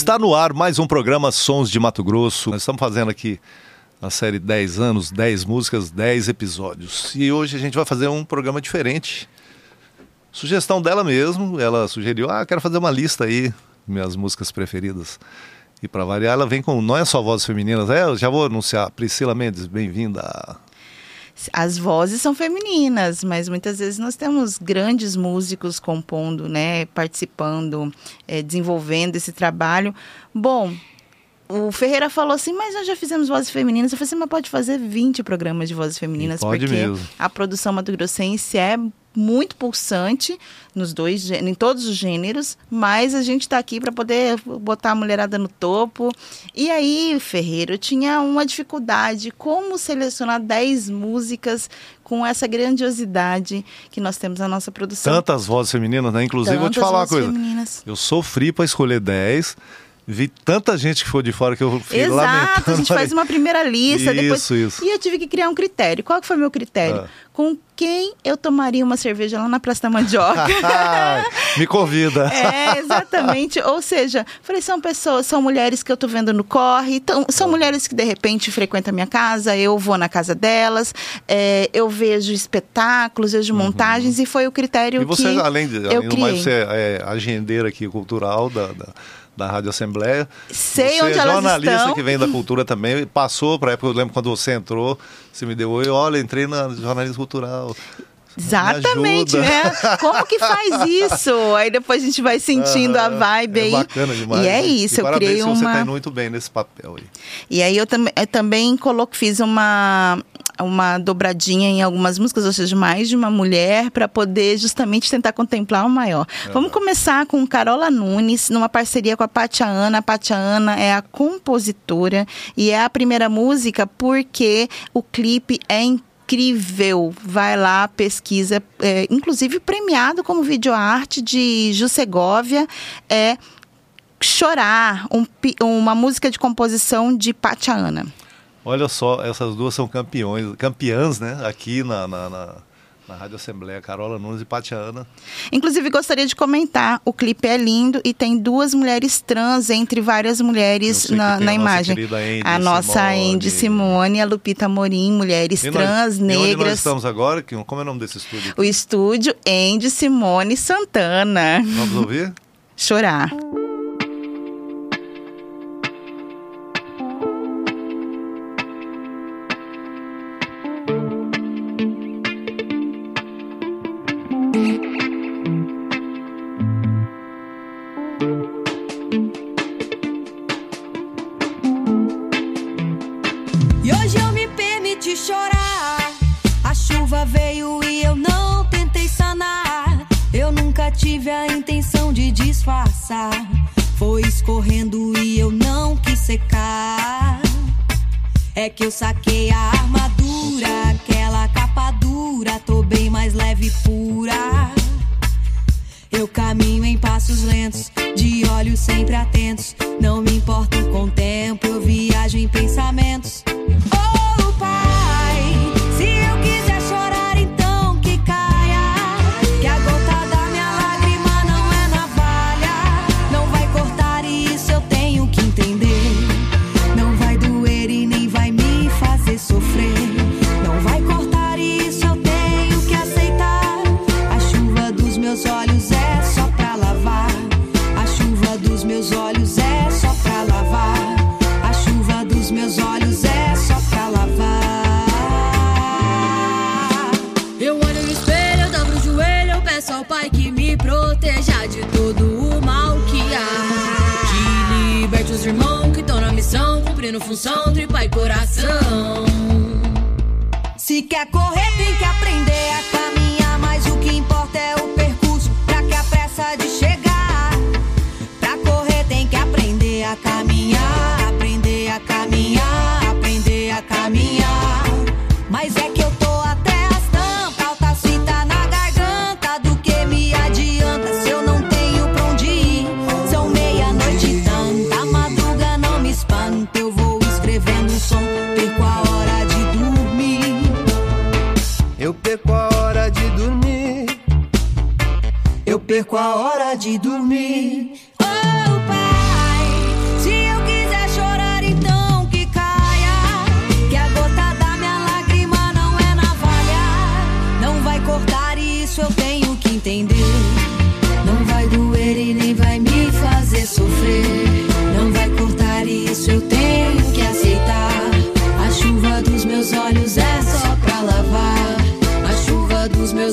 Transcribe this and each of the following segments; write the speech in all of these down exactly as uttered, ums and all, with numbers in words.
Está no ar mais um programa Sons de Mato Grosso. Nós estamos fazendo aqui a série dez anos, dez músicas, dez episódios. E hoje a gente vai fazer um programa diferente. Sugestão dela mesmo, ela sugeriu, ah, quero fazer uma lista aí, minhas músicas preferidas. E para variar, ela vem com, não é só vozes femininas, é, eu já vou anunciar, Priscila Mendes, bem-vinda. As vozes são femininas, mas muitas vezes nós temos grandes músicos compondo, né, participando, é, desenvolvendo esse trabalho. Bom, o Ferreira falou assim, mas nós já fizemos vozes femininas. Eu falei assim, mas pode fazer vinte programas de vozes femininas, pode porque mesmo. A produção mato-grossense é muito pulsante nos dois, em todos os gêneros, mas a gente está aqui para poder botar a mulherada no topo. E aí, Ferreira, eu tinha uma dificuldade, como selecionar dez músicas com essa grandiosidade que nós temos na nossa produção. Tantas vozes femininas, né? Inclusive, Tantas vou te falar uma coisa. Femininas. Eu sofri para escolher dez. Vi tanta gente que foi de fora que eu fiquei Exato, lamentando. a gente faz uma primeira lista. Isso, depois... isso. E eu tive que criar um critério. Qual que foi o meu critério? Ah. Com quem eu tomaria uma cerveja lá na Praça da Mandioca? Me convida. É, exatamente. Ou seja, falei, são pessoas, são mulheres que eu tô vendo no corre, então, são ah. mulheres que de repente frequentam a minha casa, eu vou na casa delas, é, eu vejo espetáculos, vejo uhum. montagens, e foi o critério que eu criei. E você, além de além do mais, você é agendeira aqui cultural da... da... da Rádio Assembleia. Sei você onde é elas jornalista estão. Que vem da cultura também, passou para a época, eu lembro quando você entrou, você me deu oi, olha, entrei na jornalismo cultural. Exatamente, né? Como que faz isso? Aí depois a gente vai sentindo ah, a vibe é aí. Bacana demais. E é isso, e eu criei uma... você está indo muito bem nesse papel aí. E aí eu, tam... eu também coloco, fiz uma... uma dobradinha em algumas músicas, ou seja, mais de uma mulher, para poder justamente tentar contemplar o maior. Uhum. Vamos começar com Carola Nunes, numa parceria com a Pátia Ana. A Pátia Ana é a compositora e é a primeira música porque o clipe é incrível. Vai lá, pesquisa, é, inclusive premiado como videoarte de Ju Segovia, é Chorar, um, uma música de composição de Pátia Ana. Olha só, essas duas são campeões, campeãs, né? Aqui na, na, na, na Rádio Assembleia, Carola Nunes e Pátia Ana. Inclusive, gostaria de comentar, o clipe é lindo e tem duas mulheres trans entre várias mulheres na, na imagem. A, a nossa Andy Simone e a Lupita Morim, mulheres e trans, nós, negras. E onde nós estamos agora? Como é o nome desse estúdio? O estúdio Andy Simone Santana. Vamos ouvir? Chorar. E hoje eu me permiti chorar. A chuva veio e eu não tentei sanar. Eu nunca tive a intenção de disfarçar. Foi escorrendo e eu não quis secar. É que eu saquei a armadura, aquela capa dura. Tô bem mais leve e pura. Eu caminho em passos lentos, de olhos sempre atentos. Não me importo com o tempo, eu viajo em pensamentos. Oh, Pai, se eu quiser chorar, então que caia. Que a gota da minha lágrima não é navalha. Não vai cortar e isso eu tenho que entender. Não vai doer e nem vai me fazer sofrer. Não vai cortar e isso eu tenho que aceitar. A chuva dos meus olhos é só pra lavar. A chuva dos meus olhos é só pra lavar. A chuva dos meus olhos é só pra lavar. Eu olho no espelho, eu dobro o joelho, eu peço ao Pai que me proteja de todo o mal que há. Que liberte os irmãos que estão na missão, cumprindo função de pai e coração. Se quer correr, tem que aprender a caminhar, mas o que importa é o percurso, pra que a pressa de chegar. Pra correr tem que aprender a caminhar, aprender a caminhar, aprender a caminhar. Mas é que eu tô até as tampas, alta fita na garganta. Do que me adianta se eu não tenho pra onde ir? São meia-noite e tanta, madruga não me espanta. Eu vou escrevendo um som, perco a hora de dormir. Eu perco a hora de dormir. Eu perco a hora de dormir. Oh, Pai,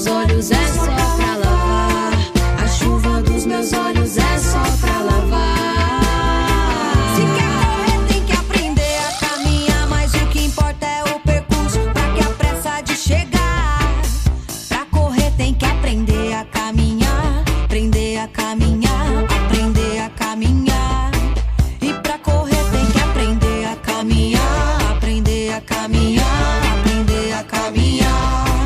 meus olhos é só pra lavar. A chuva dos meus olhos é só pra lavar. Se quer correr tem que aprender a caminhar, mas o que importa é o percurso pra que a pressa de chegar. Pra correr tem que aprender a caminhar, aprender a caminhar, aprender a caminhar. E pra correr tem que aprender a caminhar, aprender a caminhar, aprender a caminhar.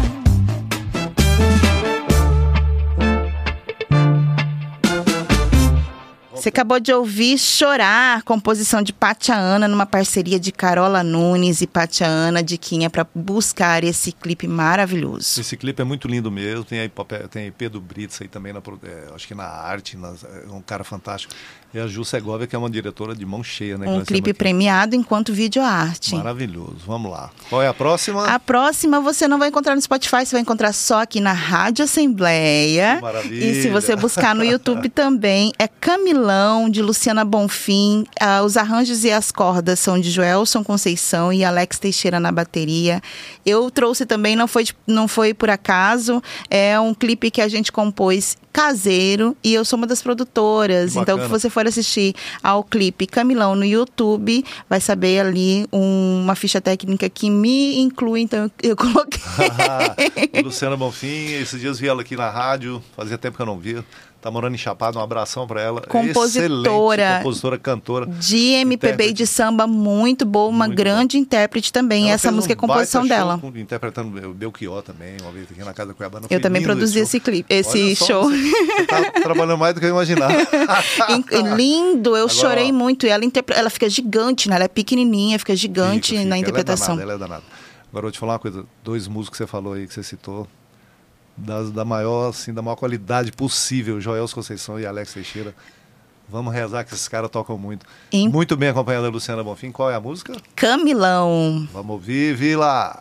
Você acabou de ouvir Chorar, composição de Pátia Ana, numa parceria de Carola Nunes e Pátia Ana Diquinha, para buscar esse clipe maravilhoso. Esse clipe é muito lindo mesmo. Tem aí, tem aí Pedro Brits aí também, na, é, acho que na arte, na, é um cara fantástico. E a Ju Segovia, que é uma diretora de mão cheia, né? Um clipe premiado enquanto videoarte. Maravilhoso. Vamos lá. Qual é a próxima? A próxima você não vai encontrar no Spotify, você vai encontrar só aqui na Rádio Assembleia. Maravilha. E se você buscar no YouTube também, é Camilão, de Luciana Bonfim. Ah, os arranjos e as cordas são de Joelson Conceição e Alex Teixeira na bateria. Eu trouxe também, não foi, não foi por acaso, é um clipe que a gente compôs caseiro e eu sou uma das produtoras. Então, se você for assistir ao clipe Camilão no YouTube, vai saber ali um, uma ficha técnica que me inclui, então eu, eu coloquei. Luciana Bonfim, esses dias vi ela aqui na rádio, fazia tempo que eu não via. Tá morando em Chapada, um abração pra ela. Compositora. Excelente, compositora, cantora. De M P B e de samba, muito boa, uma muito grande bom. Intérprete também. Ela essa música um é composição dela. Com, interpretando o Belchior também, uma vez aqui na Casa Cuiabana. Eu também produzi esse, esse clipe, esse só, show. Você, você tá trabalhando mais do que eu imaginava. Lindo, eu Agora, chorei ó, muito. E ela, interpre... ela fica gigante, né? Ela é pequenininha, fica gigante fica, fica. na interpretação. Ela é danada, ela é danada. Agora eu vou te falar uma coisa. Dois músicos que você falou aí, que você citou. Das, da, maior, assim, da maior qualidade possível, Joelson Conceição e Alex Teixeira. Vamos rezar que esses caras tocam muito. Em... Muito bem acompanhada da Luciana Bonfim. Qual é a música? Camilão. Vamos ouvir, Vila!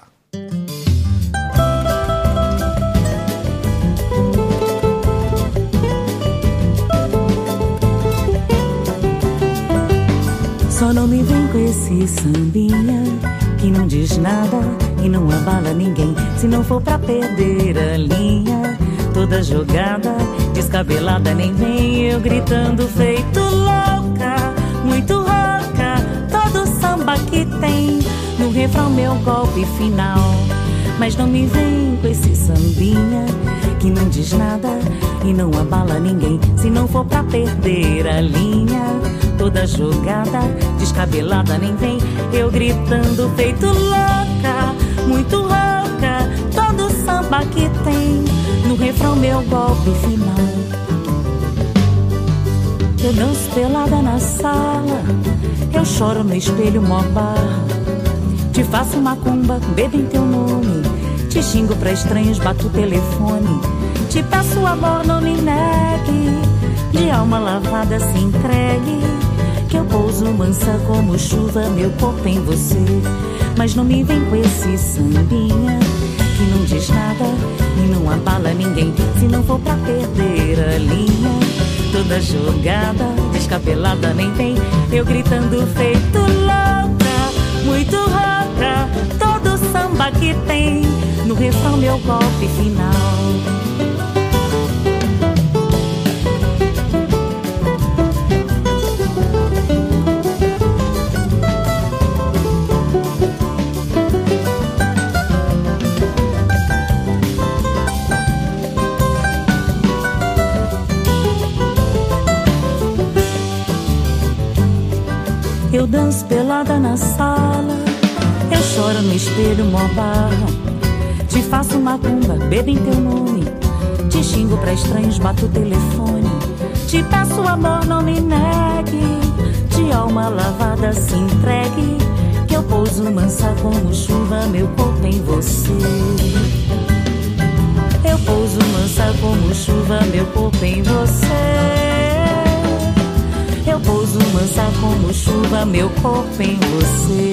Só não me vem com esse sambinha que não diz nada e não abala ninguém. Se não for pra perder a linha, toda jogada, descabelada nem vem. Eu gritando feito louca, muito rouca, todo samba que tem. No refrão meu golpe final, mas não me vem com esse sambinha que não diz nada e não abala ninguém. Se não for pra perder a linha, toda jogada, descabelada nem vem. Eu gritando feito louca, muito rouca, todo samba que tem. No refrão meu golpe final. Eu danço pelada na sala, eu choro no espelho mó barra. Te faço macumba, bebo em teu nome, te xingo pra estranhos, bato o telefone. Te peço amor, não me negue, de alma lavada se entregue, que eu pouso mansa como chuva, meu corpo em você. Mas não me vem com esse sambinha que não diz nada e não abala ninguém. Se não for pra perder a linha, toda jogada, descabelada nem vem. Eu gritando feito louca, muito rouca, todo samba que tem. No refrão meu golpe final. Eu danço pelada na sala, eu choro no espelho mó barra. Te faço macumba, bebo em teu nome, te xingo pra estranhos, bato o telefone. Te peço amor, não me negue, de alma lavada se entregue, que eu pouso mansa como chuva, meu corpo em você. Eu pouso mansa como chuva, meu corpo em você. Eu pouso mansa como chuva, meu corpo em você.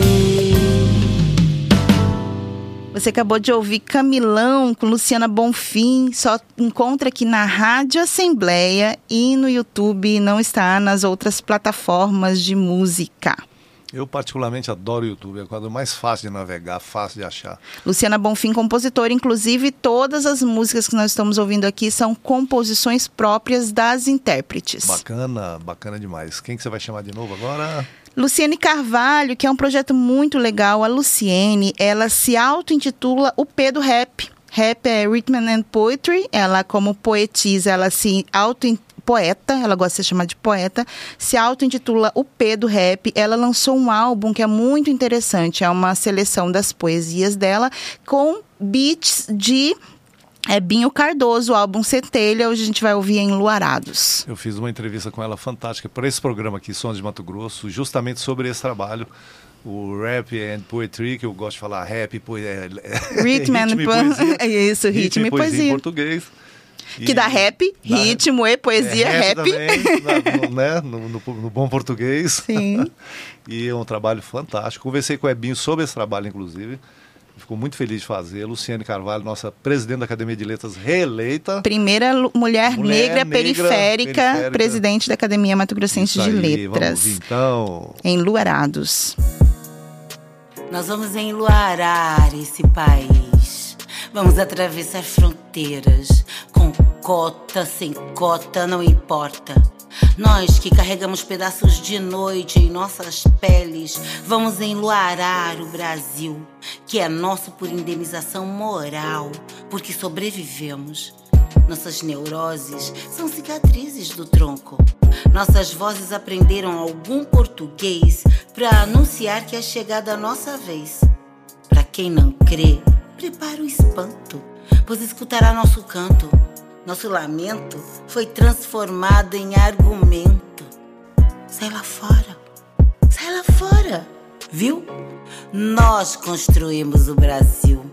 Você acabou de ouvir Camilão com Luciana Bonfim. Só encontra aqui na Rádio Assembleia e no YouTube, não está nas outras plataformas de música. Eu particularmente adoro o YouTube, é a coisa mais fácil de navegar, fácil de achar. Luciana Bonfim, compositora, inclusive todas as músicas que nós estamos ouvindo aqui são composições próprias das intérpretes. Bacana, bacana demais. Quem que você vai chamar de novo agora? Luciene Carvalho, que é um projeto muito legal. A Luciene, ela se auto-intitula o P do Rap. Rap é Rhythm and Poetry. Ela, como poetisa, ela se auto poeta, ela gosta de ser chamada de poeta, se auto-intitula o P do Rap. Ela lançou um álbum que é muito interessante, é uma seleção das poesias dela com beats de é, Binho Cardoso, o álbum Centelha. Hoje a gente vai ouvir em Luarados. Eu fiz uma entrevista com ela fantástica para esse programa aqui, Sons de Mato Grosso, justamente sobre esse trabalho, o Rap and Poetry, que eu gosto de falar rap, po- é, é, Rhythm and e poesia. É isso, ritmo, ritmo e poesia. poesia em português. Que dá rap, dá ritmo e poesia, é, rap. rap. Também, na, no, né, no, no, no bom português. Sim. E é um trabalho fantástico. Conversei com o Ebinho sobre esse trabalho, inclusive. Ficou muito feliz de fazer. Luciane Carvalho, nossa presidente da Academia de Letras, reeleita. Primeira lu- mulher, Mulher negra, negra periférica, periférica. presidente da Academia Mato Grossense Isso de aí, Letras. vamos ouvir, então. Em Luarados. Nós vamos enluarar esse país. Vamos atravessar fronteiras. Com cota, sem cota, não importa. Nós que carregamos pedaços de noite em nossas peles, vamos enluarar o Brasil, que é nosso por indenização moral, porque sobrevivemos. Nossas neuroses são cicatrizes do tronco. Nossas vozes aprenderam algum português para anunciar que é chegada a nossa vez. Para quem não crê, prepara o espanto, pois escutará nosso canto. Nosso lamento foi transformado em argumento. Sai lá fora, sai lá fora, viu? Nós construímos o Brasil.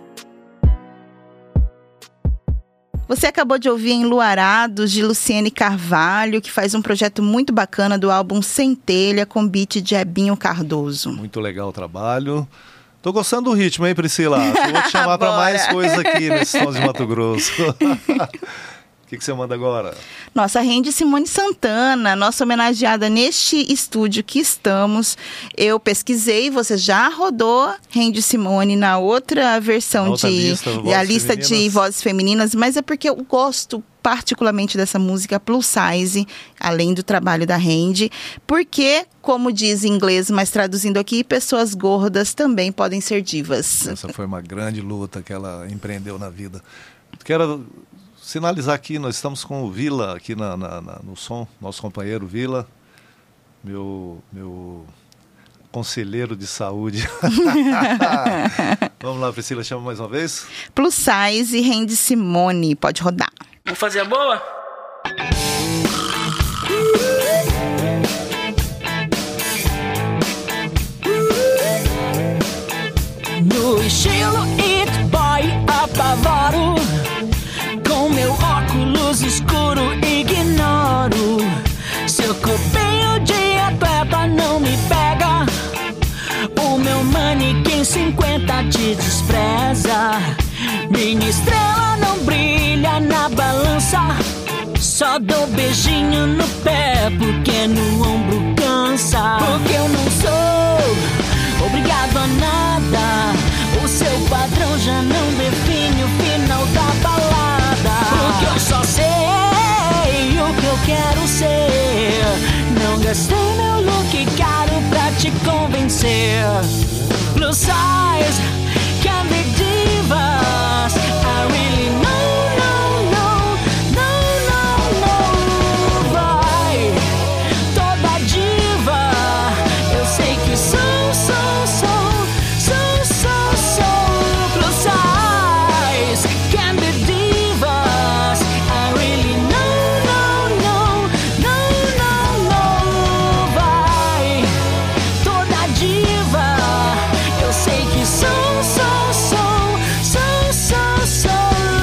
Você acabou de ouvir em Luarados, de Luciene Carvalho, que faz um projeto muito bacana do álbum Centelha, com beat de Ebinho Cardoso. Muito legal o trabalho. Tô gostando do ritmo, hein, Priscila? Eu vou te chamar para mais coisas aqui nesse Sons de Mato Grosso. O que, que você manda agora? Nossa Rende Simone Santana, nossa homenageada neste estúdio que estamos. Eu pesquisei, você já rodou Rende Simone na outra versão na outra de lista, a lista femininas. de vozes femininas, mas é porque eu gosto particularmente dessa música plus size, além do trabalho da Rende, porque, como diz em inglês, mas traduzindo aqui, pessoas gordas também podem ser divas. Essa foi uma grande luta que ela empreendeu na vida. Quero sinalizar aqui, nós estamos com o Vila aqui na, na, na, no som, nosso companheiro Vila, meu, meu conselheiro de saúde. Vamos lá, Priscila, chama mais uma vez. Plus size e Rende Simone, pode rodar. Vamos fazer a boa? No estilo It Boy apavoro, com meu óculos escuro ignoro. Seu corpinho de atleta não me pega, o meu manequim cinquenta te despreza. Minha estrela não brilha na balança, só dou beijinho no pé porque no ombro cansa. Porque eu não sou obrigado a nada, o seu padrão já não define o final da balada. Porque eu só sei o que eu quero ser, não gastei meu look caro pra te convencer. Plus size, can be divas, I really know, no, no, no, no, no. Vai, toda diva, eu sei que sou, sou, sou, sou, sou, sou. Plus size, can be divas, I really know, no, no, no, no, no. Vai, toda diva, eu sei que sou, sou, sou, sou, sou, sou.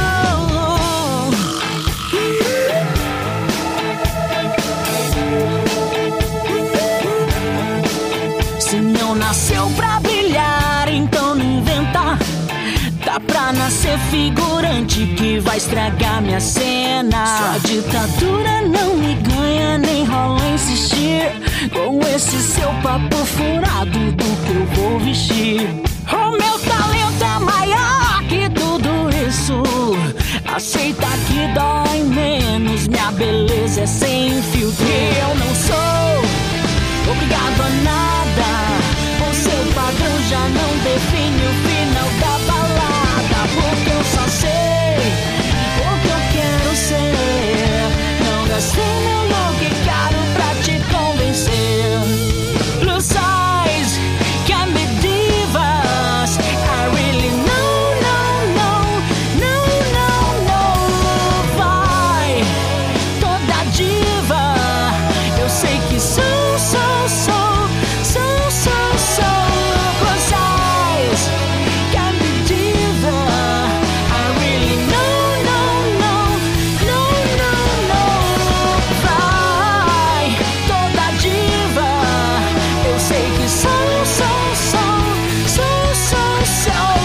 Se não nasceu pra brilhar, então não inventa. Dá pra nascer figurante que vai estragar minha cena. Sua ditadura não me ganha, nem rola insistir. com esse seu papo furado do que eu vou vestir. O meu talento é maior que tudo isso. Aceita que dói menos, minha beleza é sem filtro. E eu não sou obrigado a nada. O seu padrão já não define o final da balada. Porque eu só sei o que eu quero ser. Não gastei meu look caro pra te convencer. Plus size can be divas. I really know, no, no, no, no, no. Vai, toda diva. Eu sei que sou, sou, sou, sou, sou, sou. Plus size can be diva. I really know, no, no, no, no, no. Vai, toda diva. Eu sei que sou, sou, sou, sou, sou, sou.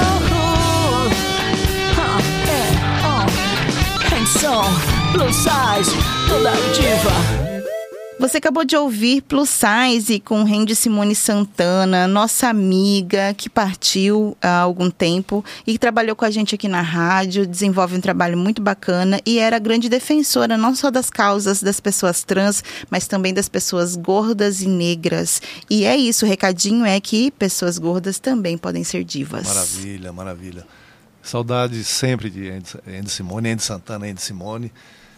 Huh, é, oh. Handsome, plus size, toda diva. Você acabou de ouvir Plus Size com Randy Simone Santana, nossa amiga que partiu há algum tempo e que trabalhou com a gente aqui na rádio, desenvolve um trabalho muito bacana e era grande defensora não só das causas das pessoas trans, mas também das pessoas gordas e negras. E é isso, o recadinho é que pessoas gordas também podem ser divas. Maravilha, maravilha. Saudade sempre de Randy Simone, Randy Santana, Randy Simone.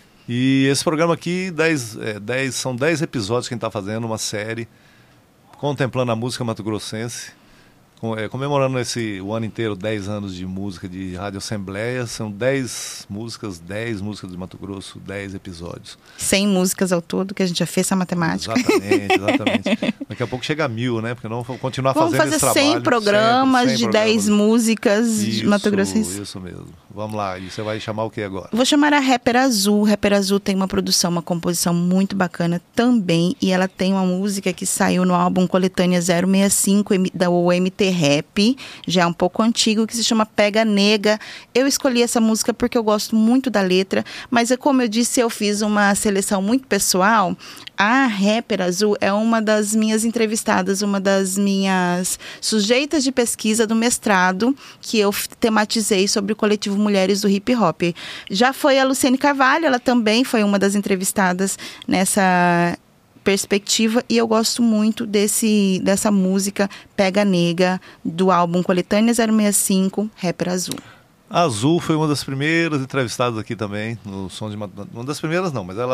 E esse programa aqui, dez, é, dez, são dez episódios que a gente está fazendo, uma série, contemplando a música mato-grossense, com, é, comemorando esse, o ano inteiro, dez anos de música de Rádio Assembleia. São dez músicas, dez músicas de Mato Grosso, dez episódios. cem músicas ao todo, que a gente já fez essa matemática. Exatamente, exatamente. Daqui a pouco chega a mil, né? Porque não vou continuar Vamos fazendo esse trabalho. Vamos fazer cem programas sempre, cem de dez músicas isso, de Mato Grossense. Isso mesmo. Vamos lá, e você vai chamar o que agora? Vou chamar a Rapper Azul. Rapper Azul tem uma produção, uma composição muito bacana também. E ela tem uma música que saiu no álbum Coletânea zero seis cinco da O M T Rap. Já é um pouco antigo, que se chama Pega Nega. Eu escolhi essa música porque eu gosto muito da letra. Mas como eu disse, eu fiz uma seleção muito pessoal. A Rapper Azul é uma das minhas entrevistadas, uma das minhas sujeitas de pesquisa do mestrado, que eu tematizei sobre o coletivo Mulheres do Hip Hop. Já foi a Luciane Carvalho, ela também foi uma das entrevistadas nessa perspectiva, e eu gosto muito desse, dessa música Pega Nega, do álbum Coletânea zero seis cinco, Rapper Azul. A Azul foi uma das primeiras entrevistadas aqui também, no Som de Mato... Uma das primeiras não, mas ela...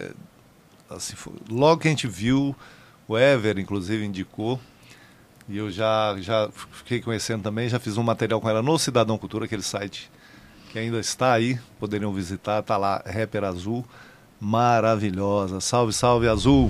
Assim, foi, logo que a gente viu, o Ever, inclusive, indicou, e eu já, já fiquei conhecendo também, já fiz um material com ela no Cidadão Cultura, aquele site que ainda está aí, poderiam visitar, está lá, Rapper Azul, maravilhosa. Salve, salve, Azul!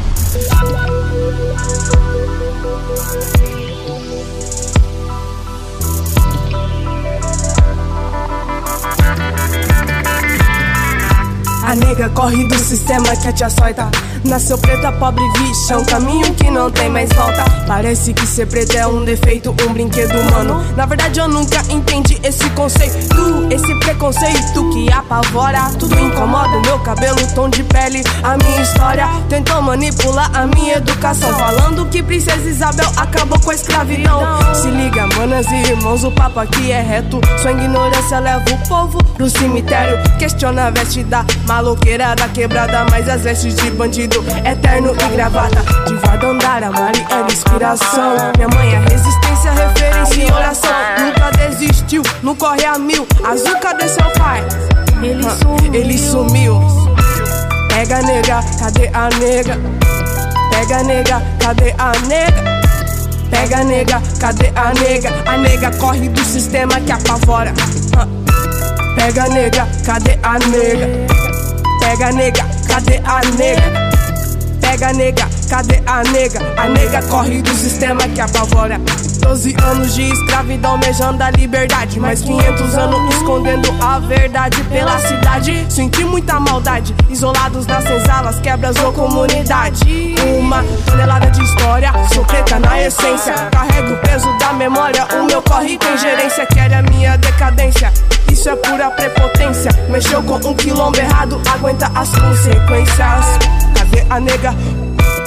A nega corre do sistema que te açoita. Nasceu preta, pobre, vixe, é um caminho que não tem mais volta. Parece que ser preta é um defeito, um brinquedo humano. Na verdade eu nunca entendi esse conceito, esse preconceito que apavora. Tudo incomoda, o meu cabelo, tom de pele, a minha história. Tentou manipular a minha educação, falando que Princesa Isabel acabou com a escravidão. Se liga, manas e irmãos, o papo aqui é reto. Sua ignorância leva o povo pro cemitério. Questiona a veste da maloqueira da quebrada, mas as vestes de bandido eterno e gravata. Diva Dandara, Mariana, inspiração. Minha mãe é resistência, referência e oração. Nunca desistiu, não corre a mil. Azul, cadê seu pai? Ele sumiu. Ele sumiu. Pega nega, cadê a nega? Pega nega, cadê a nega? Pega nega, cadê a nega? A nega corre do sistema que apavora. Pega nega, cadê a nega? Pega nega, cadê a nega? Pega nega, cadê a nega? A nega corre do sistema que apavora. Doze anos de escravidão almejando a liberdade, mais quinhentos anos escondendo a verdade pela cidade. Senti muita maldade, isolados nas senzalas, quebras ou comunidade. Uma tonelada de história, sou preta na essência. Carrego o peso da memória, o meu corre tem gerência. Quer a minha decadência, isso é pura prepotência. Mexeu com um quilombo errado, aguenta as consequências. Cadê a nega?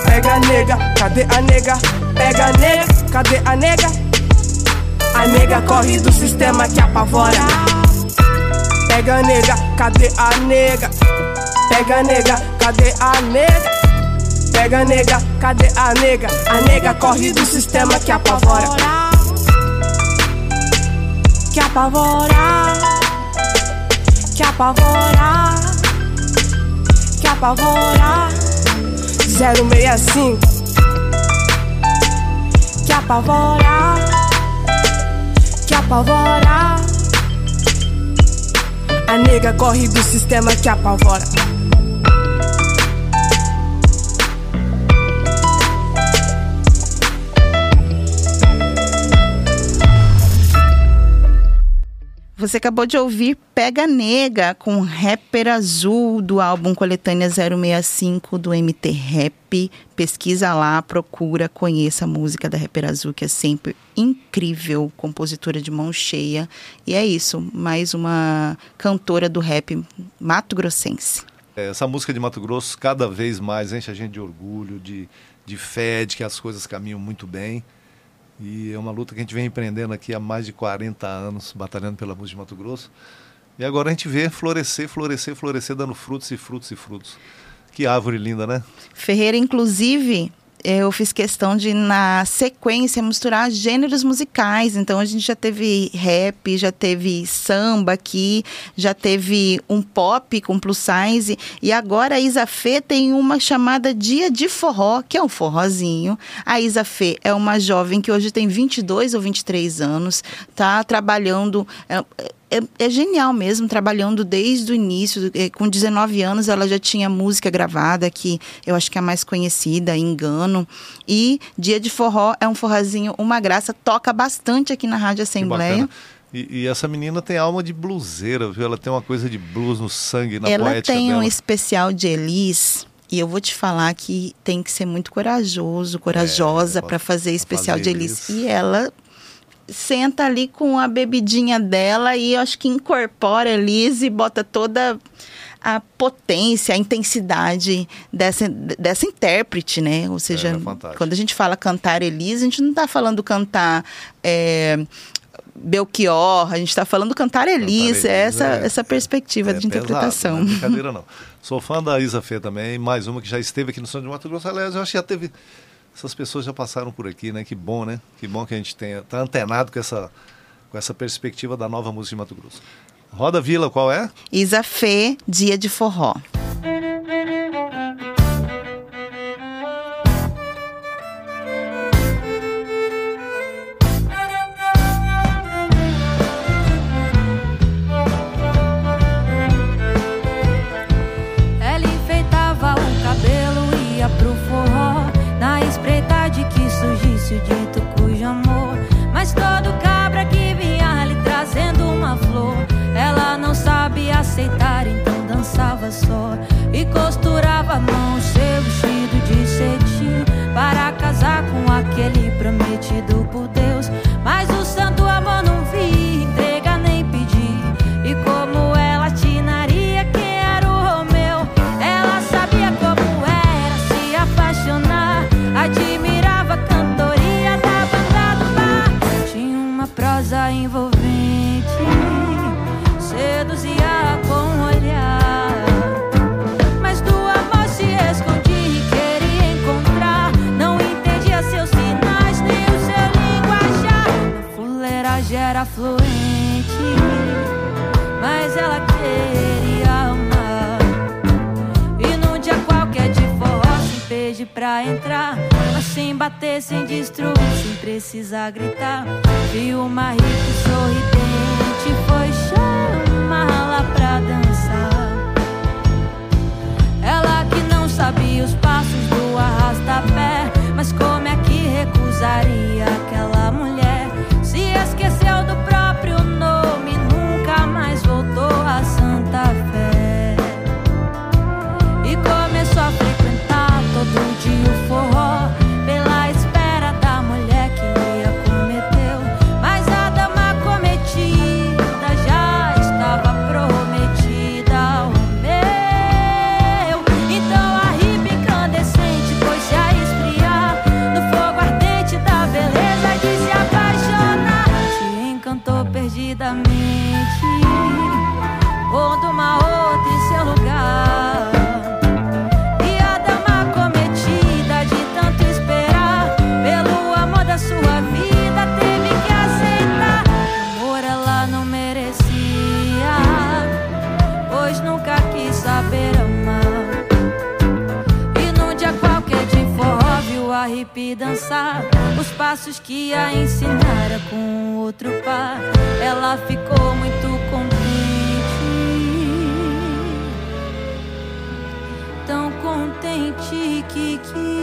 Pega a nega, cadê a nega? Pega a nega, cadê a nega? A nega corre do sistema que apavora. Pega a nega, cadê a nega? Pega a nega, cadê a nega? Pega a nega, cadê a nega? A nega corre do sistema que apavora. Que apavora. Que apavora. Que apavora. zero seis cinco. Que apavora. Que apavora. A nega corre do sistema que apavora. Você acabou de ouvir Pega Nega com Rapper Azul do álbum Coletânea zero seis cinco do M T Rap. Pesquisa lá, procura, conheça a música da Rapper Azul, que é sempre incrível, compositora de mão cheia. E é isso, mais uma cantora do rap mato-grossense. Essa música de Mato Grosso cada vez mais enche a gente de orgulho, de, de fé, de que as coisas caminham muito bem. E é uma luta que a gente vem empreendendo aqui há mais de quarenta anos, batalhando pela música de Mato Grosso. E agora a gente vê florescer, florescer, florescer, dando frutos e frutos e frutos. Que árvore linda, né? Ferreira, inclusive, eu fiz questão de, na sequência, misturar gêneros musicais. Então, a gente já teve rap, já teve samba aqui, já teve um pop com plus size. E agora a Isa Fê tem uma chamada Dia de Forró, que é um forrozinho. A Isa Fê é uma jovem que hoje tem vinte e dois ou vinte e três anos, tá trabalhando... É, É, é genial mesmo, trabalhando desde o início. Com dezenove anos ela já tinha música gravada, que eu acho que é a mais conhecida, Engano. E Dia de Forró é um forrozinho, uma graça, toca bastante aqui na Rádio Assembleia. E, e essa menina tem alma de bluseira, viu? Ela tem uma coisa de blues no sangue, na ela poética tem dela. Um especial de Elis. E eu vou te falar que tem que ser muito corajoso, corajosa é, para fazer especial fazer de Elis. Isso. E ela... senta ali com a bebidinha dela e eu acho que incorpora a Elis e bota toda a potência, a intensidade dessa, dessa intérprete, né? Ou seja, é, quando a gente fala cantar Elis, a gente não está falando cantar é, Belchior, a gente está falando cantar Elis, cantar Elis é essa, é, essa perspectiva é, de interpretação. Pesado, não é brincadeira não. Sou fã da Isa Fê também, mais uma que já esteve aqui no Som de Mato Grosso. Aliás, eu acho que já teve... Essas pessoas já passaram por aqui, né? Que bom, né? Que bom que a gente tenha, tá antenado com essa, com essa perspectiva da nova música de Mato Grosso. Roda Vila, qual é? Isa Fê, Dia de Forró. Ela enfeitava o cabelo, ia pro forró, na espreita de que surgisse o dito cujo amor. Mas todo cabra que vinha lhe trazendo uma flor, ela não sabia aceitar, então dançava só e costurava a mão seu vestido de cetim para casar com aquele prometido por Deus. Mas o santo amor não via entrega nem pedir, e como ela atinaria quem era o Romeu, ela sabia como era se apaixonar, admirava a cantoria da banda do bar, tinha uma prosa envolvente, seduzia com o olhar, mas do amor se escondia e queria encontrar, não entendia seus sinais nem o seu linguajar. Na fuleiragem era fluente, mas ela queria amar, e num dia qualquer de forró sem pedir pra entrar, mas sem bater, sem destruir, sem precisar gritar, viu uma rica sorridente, foi chamá-la pra dançar. Ela que não sabia os passos do arrasta-pé, mas como é que recusaria aquela mulher? Se esqueceu do próprio nome, nunca mais voltou a Santa Fé, e começou a frequentar todo dia o forró, pela espera da mulher que lhe acometeu. Mas a dama cometida já estava prometida ao meu. Então a riba incandescente foi-se a passado, os passos que a ensinara com outro par. Ela ficou muito contente, tão contente que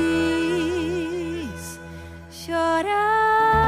quis chorar.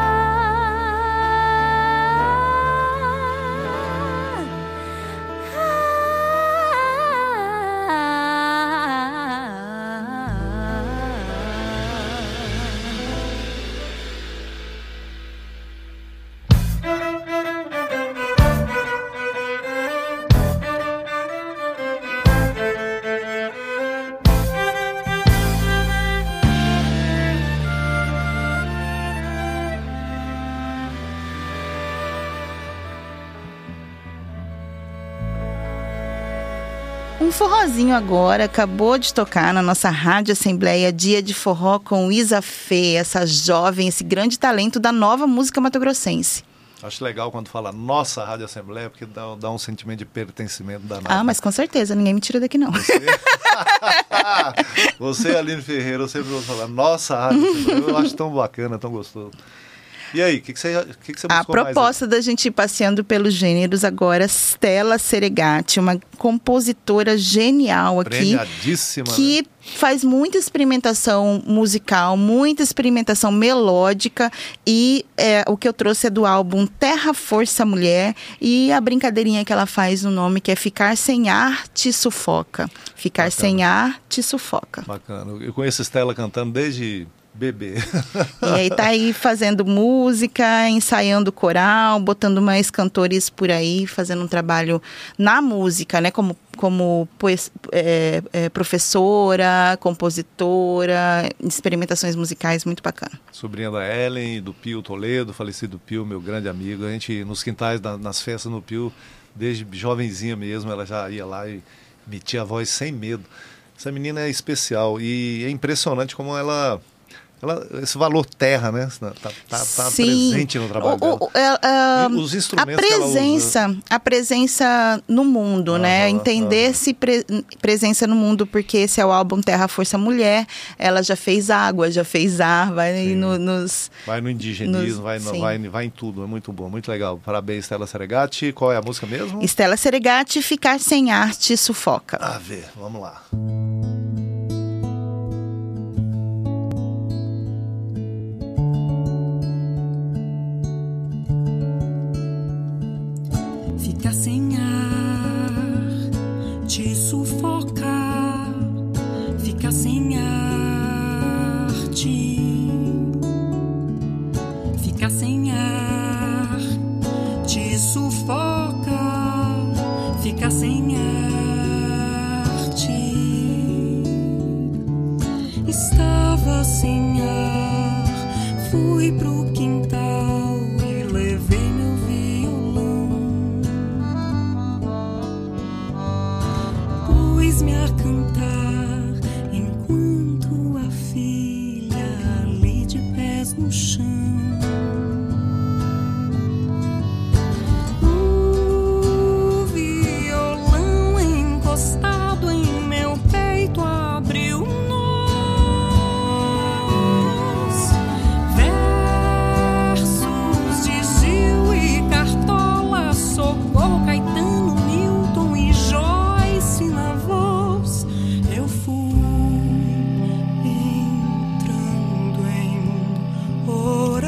Um forrozinho agora, acabou de tocar na nossa Rádio Assembleia, Dia de Forró com Isa Fê, essa jovem, esse grande talento da nova música matogrossense. Acho legal quando fala nossa Rádio Assembleia, porque dá, dá um sentimento de pertencimento danado. Ah, mas com certeza, ninguém me tira daqui não. Você, você Aline Ferreira, eu sempre vou falar nossa Rádio Assembleia, eu acho tão bacana, tão gostoso. E aí, o que, que você, que que você buscou A proposta mais da gente ir passeando pelos gêneros agora, Stella Seregati, uma compositora genial aqui, premiadíssima, que né? faz muita experimentação musical, muita experimentação melódica, e é, o que eu trouxe é do álbum Terra, Força, Mulher, e a brincadeirinha que ela faz no nome, que é Ficar Sem Ar Te Sufoca. Ficar Bacana. Sem Ar Te Sufoca. Bacana. Eu conheço a Stella cantando desde bebê. E aí tá aí fazendo música, ensaiando coral, botando mais cantores por aí, fazendo um trabalho na música, né? Como, como poes, é, é, professora, compositora, experimentações musicais, muito bacana. Sobrinha da Ellen, do Pio Toledo, falecido Pio, meu grande amigo. A gente, nos quintais, da, nas festas no Pio, desde jovenzinha mesmo, ela já ia lá e metia a voz sem medo. Essa menina é especial e é impressionante como ela... Ela, esse valor terra, né? Tá, tá, tá presente no trabalho o, dela. O, é, é, e os instrumentos a presença, que ela usa. A presença no mundo, ah, né? Entender ah, esse pre, presença no mundo, porque esse é o álbum Terra, Força, Mulher. Ela já fez água, já fez ar, vai no, nos... Vai no indigenismo, nos, vai, no, vai, vai em tudo. É muito bom, muito legal. Parabéns, Stella Seregati. Qual é a música mesmo? Stella Seregati, Ficar Sem Ar Te Sufoca. A ver, vamos lá. Ficar sem ar te sufoca, ficar sem ar te, ficar sem ar te sufoca, ficar sem ar te. Estava sem ar, fui pro quintal e levei meu me a cantar enquanto a filha ali de pés no chão. O violão encostado em meu peito abriu nós, versos de Gil e Cartola, Socorro, Caetano, Milton e Joyce na voz. Eu fui entrando em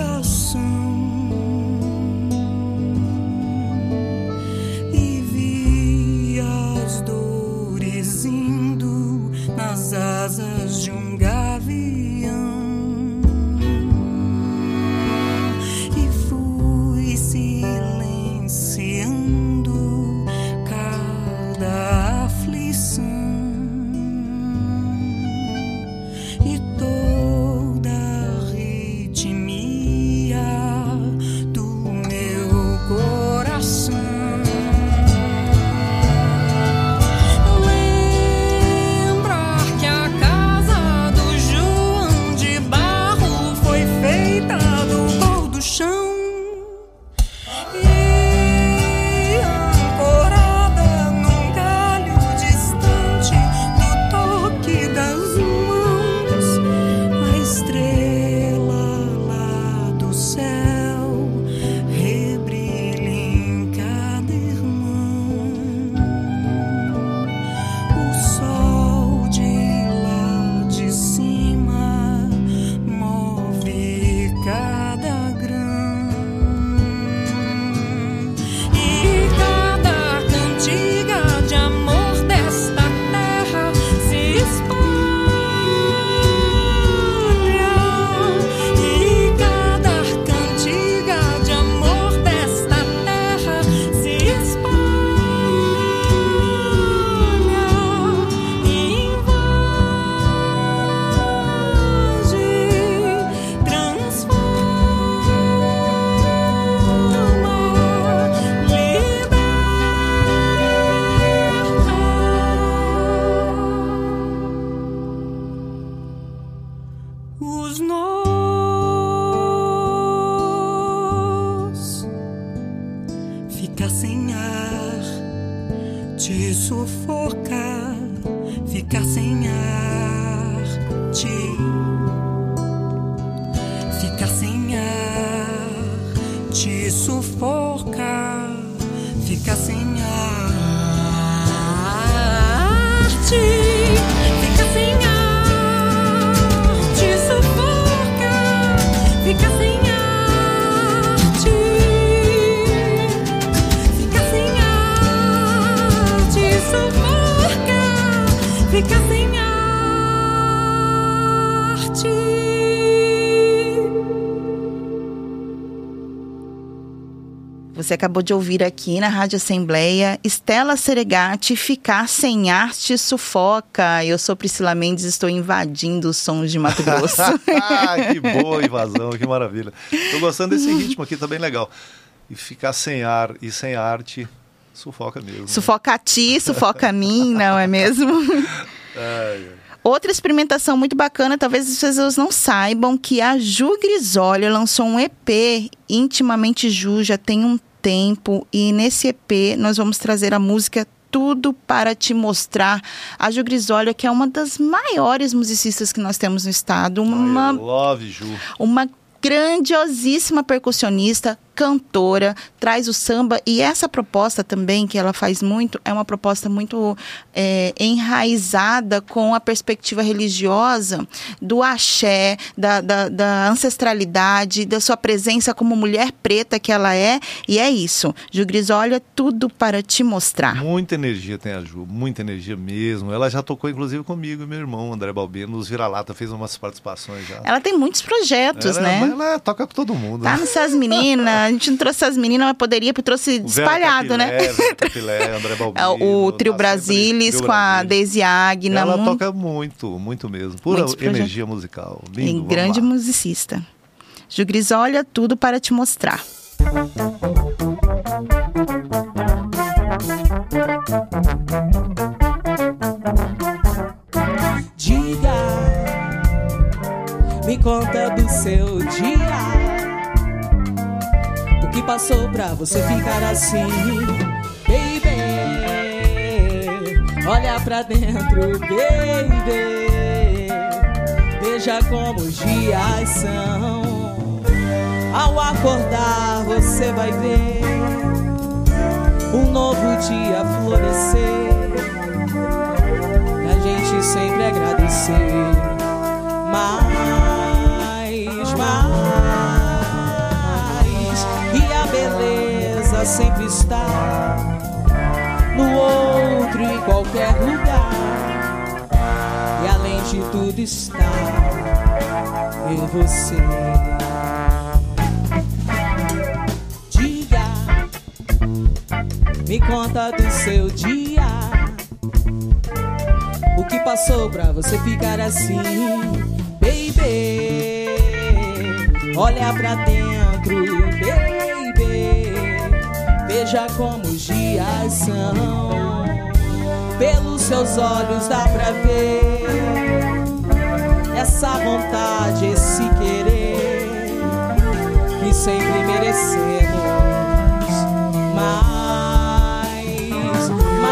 sufocar, ficar sem ar, te ficar sem ar, te sufocar, ficar sem ar, te ficar sem ar, te sufocar, ficar sem ar. Fica sem arte. Você acabou de ouvir aqui na Rádio Assembleia Stella Seregati, Ficar Sem Arte Sufoca. Eu sou Priscila Mendes, estou invadindo os sons de Mato Grosso. Que boa invasão, que maravilha. Estou gostando desse ritmo aqui, tá bem legal. E ficar sem ar e sem arte... Sufoca mesmo. Sufoca a ti, sufoca a mim, não é mesmo? Ai, ai. Outra experimentação muito bacana, talvez as pessoas não saibam, que a Ju Grisoli lançou um E P, Intimamente Ju, já tem um tempo, e nesse E P nós vamos trazer a música Tudo Para Te Mostrar. A Ju Grisoli, que é uma das maiores musicistas que nós temos no estado, uma, I love Ju. uma grandiosíssima percussionista, cantora, traz o samba, e essa proposta também, que ela faz muito, é uma proposta muito é, enraizada com a perspectiva religiosa do axé, da, da, da ancestralidade, da sua presença como mulher preta que ela é, e é isso. Ju Grisoli, Tudo Para Te Mostrar. Muita energia tem a Ju, muita energia mesmo. Ela já tocou, inclusive, comigo e meu irmão, André Balbino, nos Vira-Lata, fez umas participações já. Ela tem muitos projetos, ela, né? Ela toca com todo mundo. Tá no Essas Meninas, a gente não trouxe essas meninas, mas poderia, porque trouxe espalhado, Capilé, né? Vera Capilé, André Balbino, o Trio Brasilis com a Daisy Agna. Ela muito, toca muito, muito mesmo. Pura energia musical. Lindo, e grande lá. musicista. Ju Grisoli, Tudo Para Te Mostrar. Diga, me conta do seu dia, o que passou pra você ficar assim, baby? Olha pra dentro, baby, veja como os dias são. Ao acordar você vai ver um novo dia florescer, e a gente sempre agradecer. Mais, mais, e a beleza sempre está no outro, em qualquer lugar, e além de tudo está em você. Diga, me conta do seu dia, o que passou pra você ficar assim, baby? Olha pra dentro, baby, veja como os dias são. Pelos seus olhos dá pra ver essa vontade, esse querer que sempre merecemos. Mas,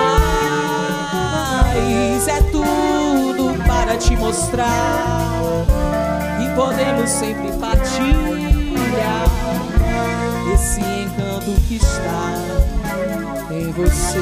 mas é tudo para te mostrar, e podemos sempre partilhar esse encanto que está em você.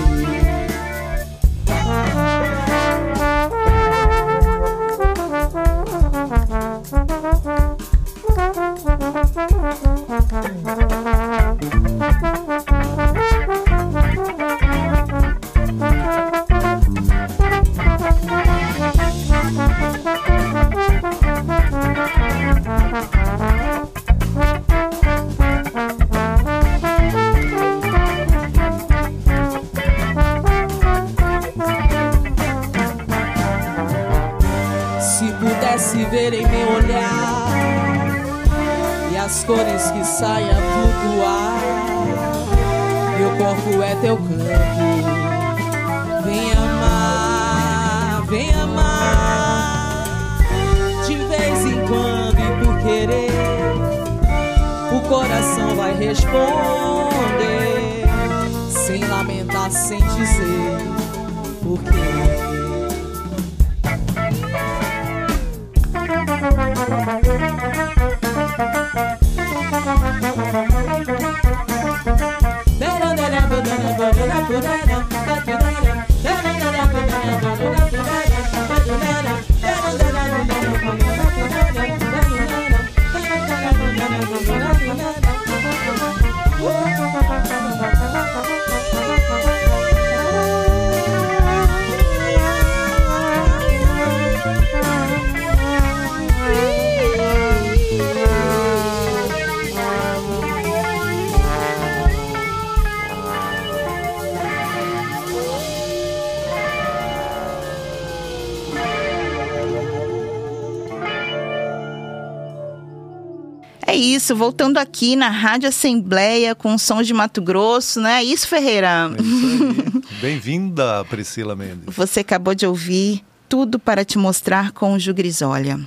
Ver em meu olhar e as cores que saem a flutuar, meu corpo é teu campo. Vem amar, vem amar, de vez em quando e por querer, o coração vai responder, sem lamentar, sem dizer por quê? É isso, voltando aqui na Rádio Assembleia com Sons de Mato Grosso, não é isso, Ferreira? É isso aí. Bem-vinda, Priscila Mendes. Você acabou de ouvir Tudo para Te Mostrar com o Ju Grisolha.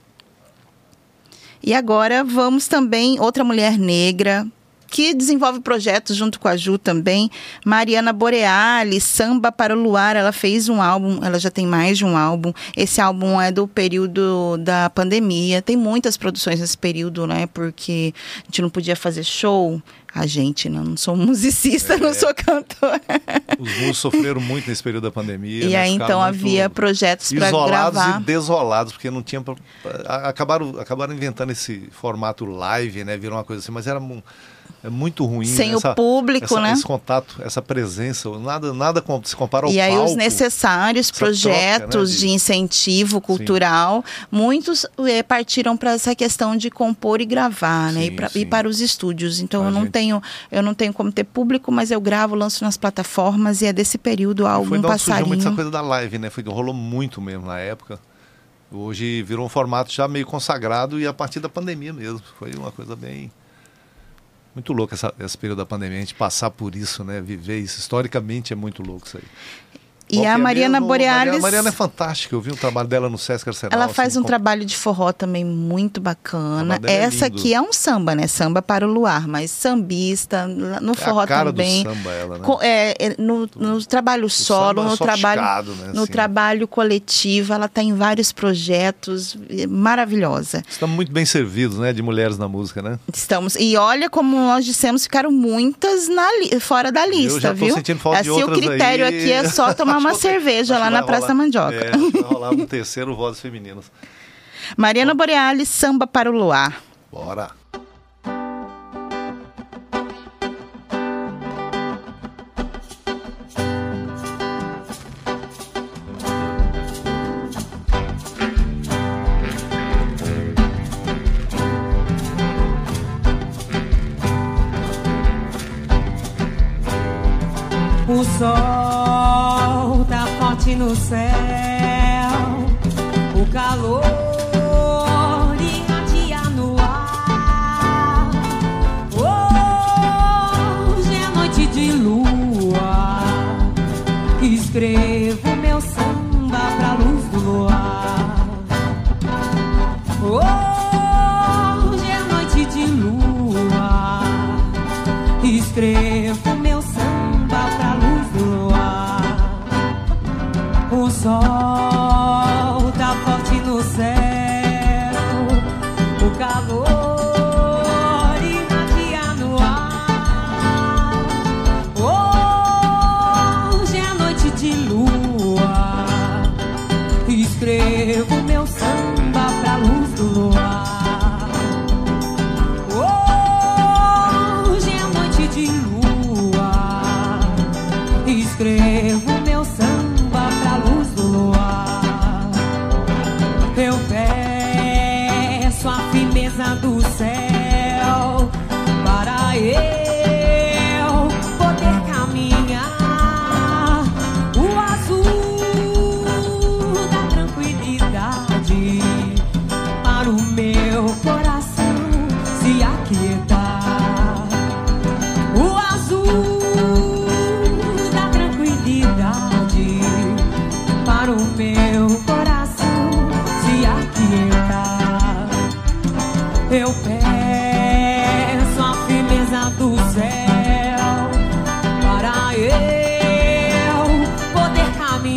E agora vamos também, outra mulher negra, que desenvolve projetos junto com a Ju também, Mariana Borealis, Samba para o Luar. Ela fez um álbum, ela já tem mais de um álbum. Esse álbum é do período da pandemia. Tem muitas produções nesse período, né? Porque a gente não podia fazer show. A gente, não, não sou musicista, é, não sou cantora. Os músicos sofreram muito nesse período da pandemia. E né? aí, então, havia projetos para gravar. Isolados e desolados, porque não tinha... Acabaram, acabaram inventando esse formato live, né? Virou uma coisa assim, mas era... É muito ruim. Sem essa, o público, essa, né? Esse contato, essa presença, nada, nada se compara ao palco. E aí palco, os necessários projetos troca, né, de... de incentivo cultural, sim. muitos é, partiram para essa questão de compor e gravar, sim, né? E, pra, e para os estúdios. Então eu não, gente... tenho, eu não tenho como ter público, mas eu gravo, lanço nas plataformas e é desse período álbum Foi Passarinho. Surgiu muito essa coisa da live, né? Foi, rolou muito mesmo na época. Hoje virou um formato já meio consagrado e a partir da pandemia mesmo. Foi uma coisa bem... Muito louco essa, esse período da pandemia, a gente passar por isso, né? Viver isso. Historicamente é muito louco isso aí. E a Mariana mesmo? Borealis... A Mariana é fantástica, eu vi o trabalho dela no Sesc Arsenal. Ela faz assim, um com... trabalho de forró também muito bacana. Essa é aqui é um samba, né? Samba para o luar, mas sambista, no forró é a cara também. Do samba, ela, né? é, no, no trabalho solo, no trabalho, né, no assim. trabalho coletivo, ela está em vários projetos, maravilhosa. Estamos muito bem servidos, né? De mulheres na música, né? Estamos. E olha como nós dissemos, ficaram muitas na li... fora da lista, eu já tô viu? Sentindo falta assim de outras o critério aí... aqui é só tomar uma cerveja lá na Praça rolar, da Mandioca. É, vai rolar um terceiro Vozes Femininas. Mariana Borealis, Samba para o Luar. Bora! O sol tá forte no céu, o calor irradia no ar. Hoje é noite de lua, escrevo meu samba pra luz do luar. Hoje é noite de lua, escrevo meu samba pra luz do luar. O sol tá forte no céu, o calor irradia no ar. Hoje é noite de lua, escrevo meu samba pra luz do luar. Hoje é noite de lua, escrevo meu samba pra luz do luar. Eu peço a firmeza do céu para eu poder caminhar. O azul da tranquilidade para o meu coração se aquietar. O azul para o meu coração se aquietar. Eu peço a firmeza do céu para eu poder caminhar.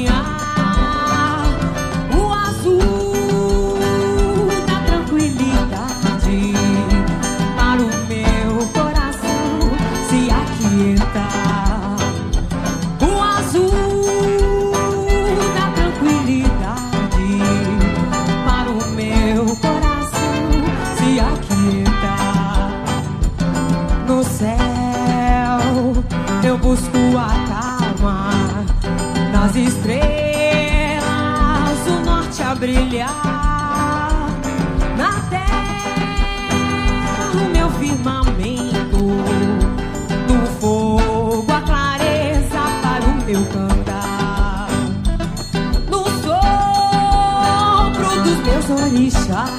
brilhar na terra, o meu firmamento, no fogo a clareza para o meu cantar, no sopro dos meus orixás,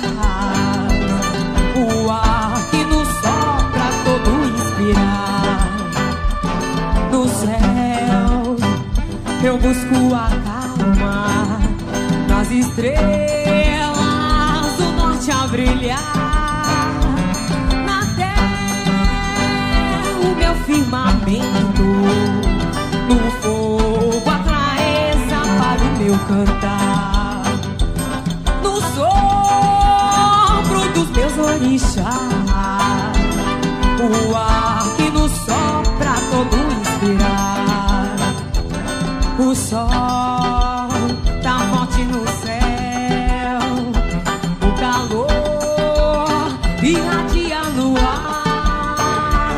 o ar que nos sopra todo inspirar, no céu eu busco a calma, nas estrelas do norte a brilhar, na terra o meu firmamento, no fogo a clareza para o meu cantar, no sopro dos meus orixás, o ar que nos sopra todo inspirar, o sol tá forte no céu, o calor irradia no ar.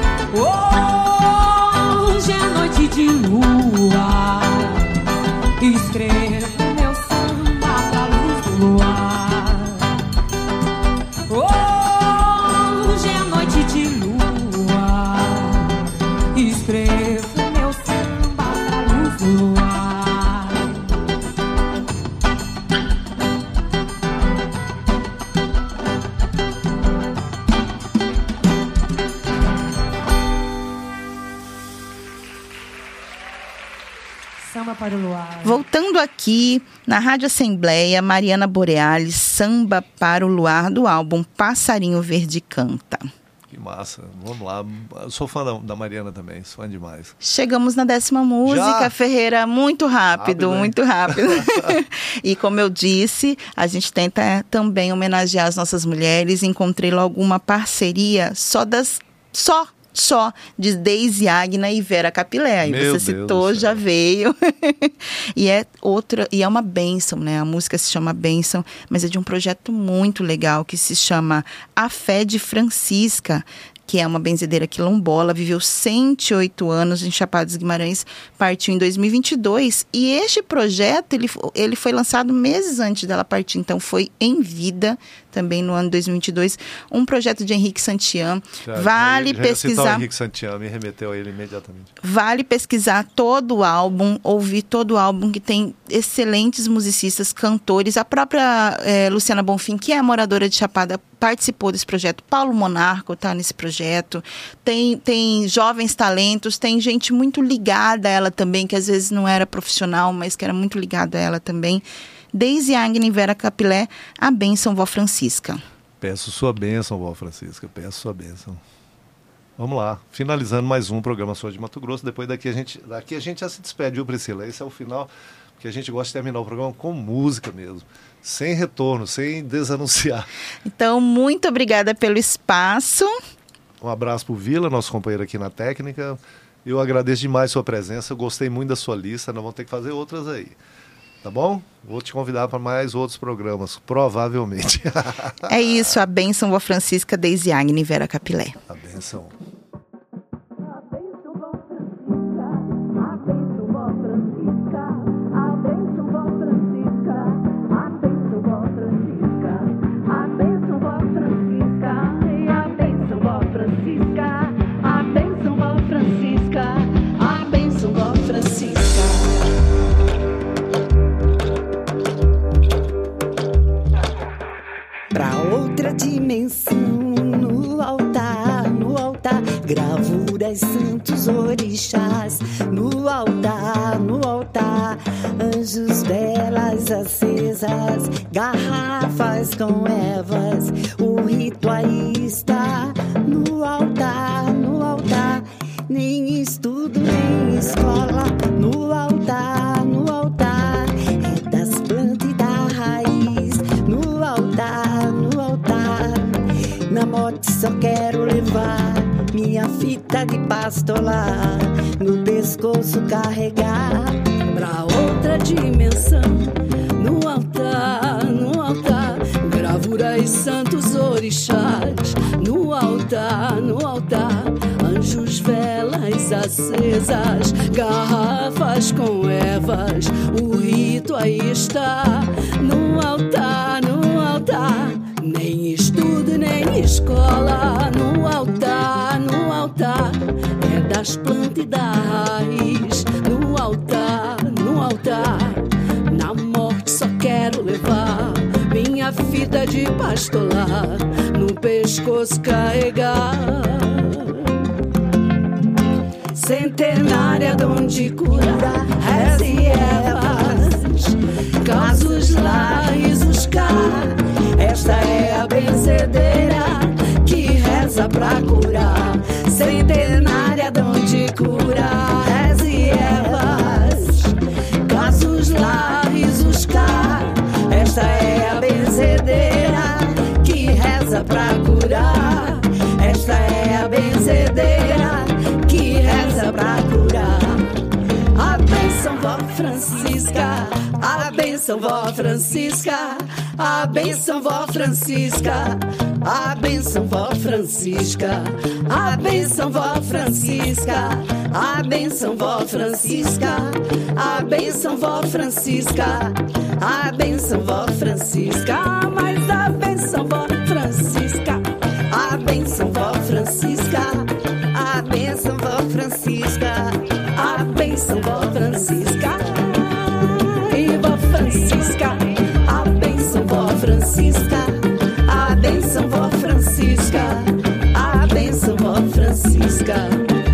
Hoje é noite de lua, escrevo meu samba pra luz do luar. Hoje é noite de lua, escrevo meu samba pra luz do luar. Samba para o luar. Voltando aqui na Rádio Assembleia, Mariana Borealis, Samba para o Luar, do álbum Passarinho Verde Canta. Que massa, vamos lá. Eu sou fã da, da Mariana também, sou fã demais. Chegamos na décima música, Já? Ferreira, muito rápido, Rápido, hein? muito rápido. E como eu disse, a gente tenta também homenagear as nossas mulheres. Encontrei logo uma parceria só das... só Só de Deise Agna e Vera Capilé. Aí Meu você Deus citou, do céu. já veio. E é outra, e é uma bênção, né? A música se chama Bênção, mas é de um projeto muito legal que se chama A Fé de Francisca, que é uma benzedeira quilombola, viveu cento e oito anos em Chapada dos Guimarães, partiu em dois mil e vinte e dois, e este projeto, ele, ele foi lançado meses antes dela partir, então foi em vida, também no ano dois mil e vinte e dois, um projeto de Henrique Santian. Já, vale já, já pesquisar... citar o Henrique Santian, me remeteu a ele imediatamente. Vale pesquisar todo o álbum, ouvir todo o álbum, que tem excelentes musicistas, cantores. A própria eh, Luciana Bonfim, que é moradora de Chapada, participou desse projeto. Paulo Monarco está nesse projeto. Tem, tem jovens talentos, tem gente muito ligada a ela também, que às vezes não era profissional, mas que era muito ligada a ela também. Deise Agna e Vera Capilé, A Bênção, Vó Francisca. Peço sua bênção, Vó Francisca, peço sua bênção. Vamos lá, finalizando mais um programa Sons de Mato Grosso. Depois daqui a gente, daqui a gente já se despede, viu, Priscila? Esse é o final, porque a gente gosta de terminar o programa com música mesmo, sem retorno, sem desanunciar. Então, muito obrigada pelo espaço. Um abraço pro Vila, nosso companheiro aqui na técnica. Eu agradeço demais a sua presença, eu gostei muito da sua lista, nós vamos ter que fazer outras aí. Tá bom? Vou te convidar para mais outros programas, provavelmente. É isso, A Bênção, Vó Francisca, Deise Agna e Vera Capilé. A bênção. Dimensão no altar, no altar, gravuras, santos orixás, no altar, no altar, anjos, velas acesas, garrafas com ervas, o ritualista, no altar, no altar, nem estudo, nem escola, no altar, no altar, é das plantas e da raiz, no altar, no altar. Na morte só quero levar minha fita de pastolar, no pescoço carregar pra outra dimensão. No altar, no altar, gravuras, santos orixás. No altar, no altar, anjos, velas acesas. acesas, garrafas com ervas, o rito aí está, no altar, no altar. Nem estudo, nem escola, no altar, no altar. É das plantas e da raiz, no altar, no altar. Na morte só quero levar minha fita de pastolar, no pescoço carregar. Centenária donde cura reza e ervas, casos lá, risos cá. Esta é a benzedeira que reza pra curar. Centenária donde cura reza e ervas, casos lá, risos cá. Esta é a benzedeira que reza pra curar. Esta é a benzedeira que reza pra curar. A bênção, vó Francisca, a bênção, vó Francisca, a bênção, vó Francisca, a bênção, vó Francisca, a bênção, vó Francisca, a bênção, vó Francisca, a bênção, vó Francisca, a bênção, vó Francisca, mas a bênção, vó Francisca, a bênção, vó Francisca, a bênção, vó Francisca, a bênção, vó Francisca, e vó Francisca, a bênção, vó Francisca, a bênção, vó Francisca, a bênção, vó Francisca,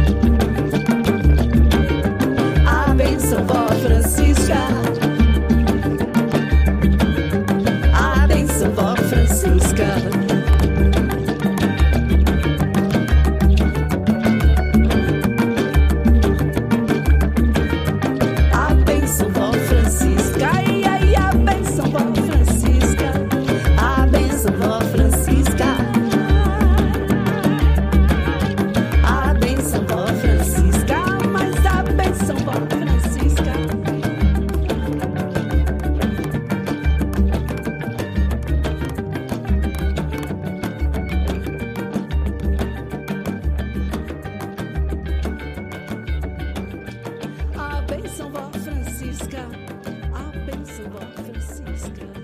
a bênção, vó Francisca, a bênção, vó Francisca. A bênção, vó Francisca, a bênção, vó Francisca.